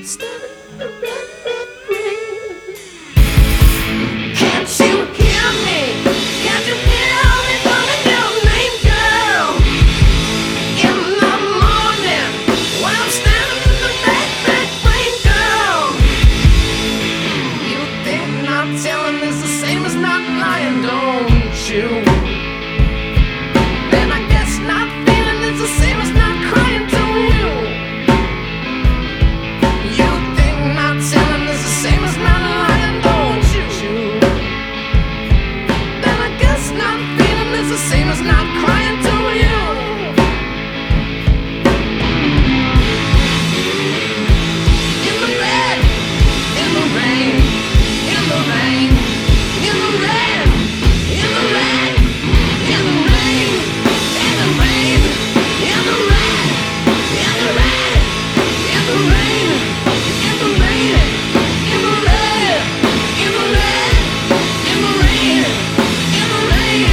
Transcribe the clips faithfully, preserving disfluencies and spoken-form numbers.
standing in the red, red rain. Can't you hear me? Can't you hear me calling your name, girl? In the morning, when I'm standing in the red, red rain, girl. You think not telling is the same as not lying, don't you? Then I guess not feeling is the same as not crying, don't you? You think not telling is the same as not lying, don't you? Then I guess not feeling is the same as not crying, don't you? In the red, in the rain, in the rain, in the red, in the red, in the rain, in the rain, in the red, in the red, in the rain, in the rain, in the red, in the red, in the rain, in the rain.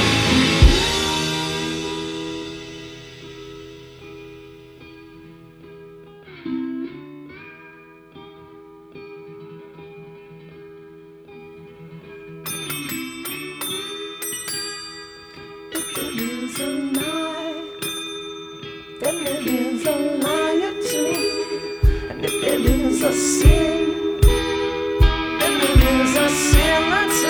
If there is a lie, then there is a liar too. And if there is a sin, then there is a sinner too.